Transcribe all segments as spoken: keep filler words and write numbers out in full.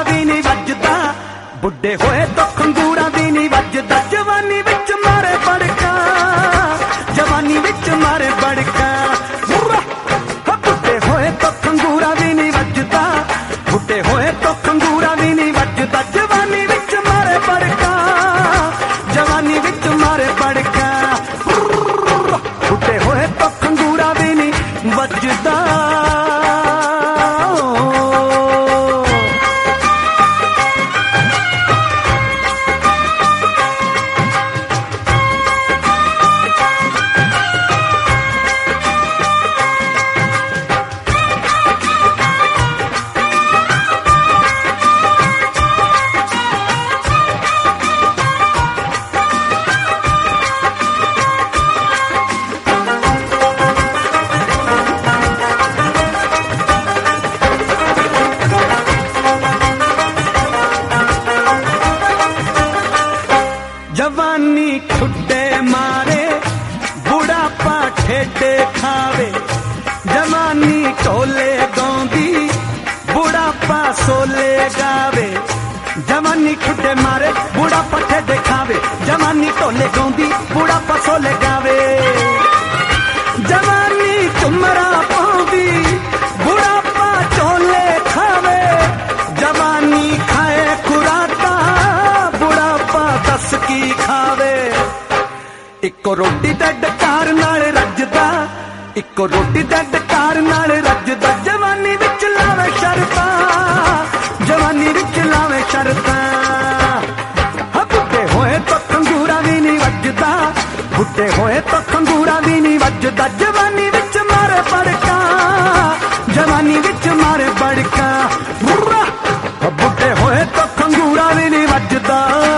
भी नहीं वजदा, बुढ़े होए तो खंगूरा भी नहीं वजदा। जवानी विच मारे बड़का, जवानी विच मारे बड़का, बुढ़े होए तो खंगूरा भी नहीं वजदा, बुढ़े होए तो खंगूरा भी नहीं वजदा। जवानी विच मारे बड़का, जवानी विच मारे बड़का, बुढ़े होए तो खंगूरा भी नहीं वजदा। जवानी खुड्डे मारे, बुढ़ापा ठेडे खावे। जवानी टोले गाँदी, बुढ़ापा सोले गावे। जवानी खुड्डे मारे, बुढ़ापा ठेडे खावे। जवानी टोले गाँदी, बुढ़ापा सोले गावे। जवानी चुमरा पाँदी, बुढ़ापा चोले खावे। जवानी खाए खुराता, बुढ़ापा दस की खावे। इको रोटी दा डकार नाल रजदा, इको रोटी दा डकार नाल रजदा। जवानी विच लावे शरता, जवानी विच लावे शरता। बुढ़े होए तो खंगूरा भी नहीं वजदा, बुढ़े होए तो खंगूरा भी नहीं वजदा। जवानी विच मारे बड़का, जवानी विच मारे बड़का, बुढ़े होए तो खंगूरा भी नहीं वजदा।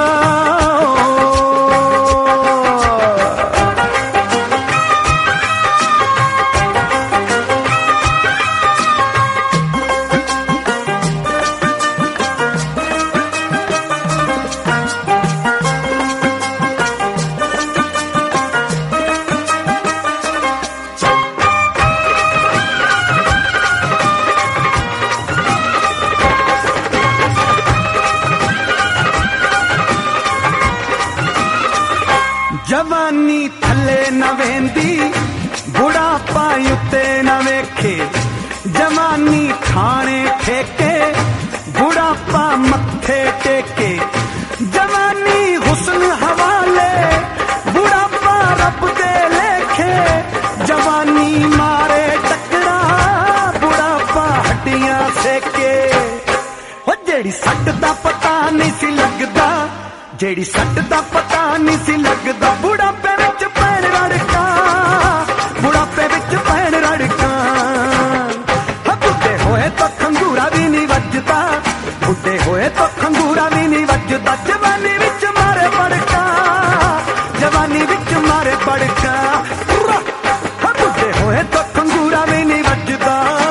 जवानी थले न वेंदी, बुढ़ापा उत्ते न वेखे। जवानी खाने ठेके, बुढ़ापा मत्थे टेके। जवानी हुस्न हवाले, बुढ़ापा रब दे लेखे। जवानी मारे टकरा, बुढ़ापा हड्डियां सेके। ओ जेड़ी सट दा पता नहीं सी लगदा, जेड़ी सट दा पता नहीं सी लगदा। बुढ़ापे विच पैण रड़का, बुढ़ापे विच पैण रड़का। बुढ़े होए तो खंगूरा भी नहीं वजदा, बुढ़े होए तो खंगूरा भी नहीं वजदा। जवानी विच मारे बड़का, जवानी विच मारे बड़का, बुढ़े होए तो खंगूरा भी नहीं वजदा।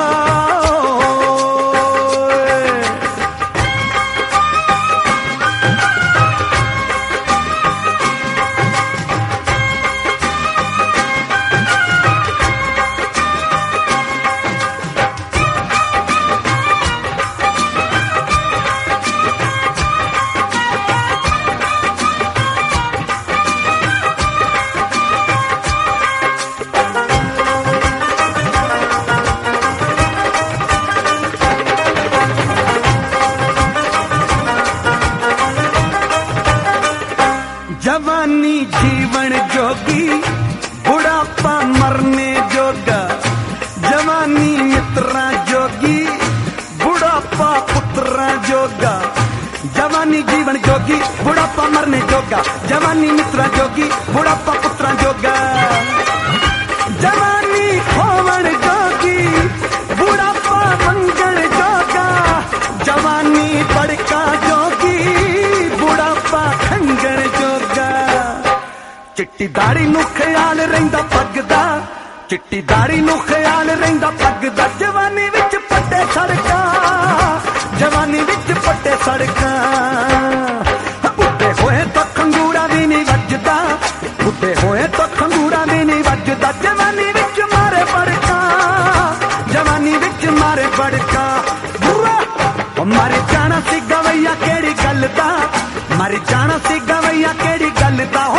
जवानी जीवन जोगी, बुढ़ापा मरने जोगा। जवानी मित्रा जोगी, बुढ़ापा पुत्रा जोगा। जवानी जीवन जोगी, बुढ़ापा मरने जोगा। जवानी मित्रा जोगी, बुढ़ापा पुत्रा जोगा। जवानी खोवण जोगी, बुढ़ापा मंगल जोगा। जवानी बड़का जोगी, बुढ़ापा खंगण जोगा। चिट्टी दाड़ी नू ख्याल रहिंदा पग दा, चिट्टी दाड़ी नू ख्याल रहिंदा पग दा। जवानी विच पट्टे सड़का, जवानी विच पट्टे सड़का। बुढ़े होए तो खंगूरा भी नहीं वजदा, बुढ़े होए तो खंगूरा भी नहीं वजदा। जवानी विच मारे बड़का, जवानी विच मारे बड़का, बुरा मर जाना सी गवैया केड़ी गल दा, मर जाना सी गवैया केड़ी गल दा।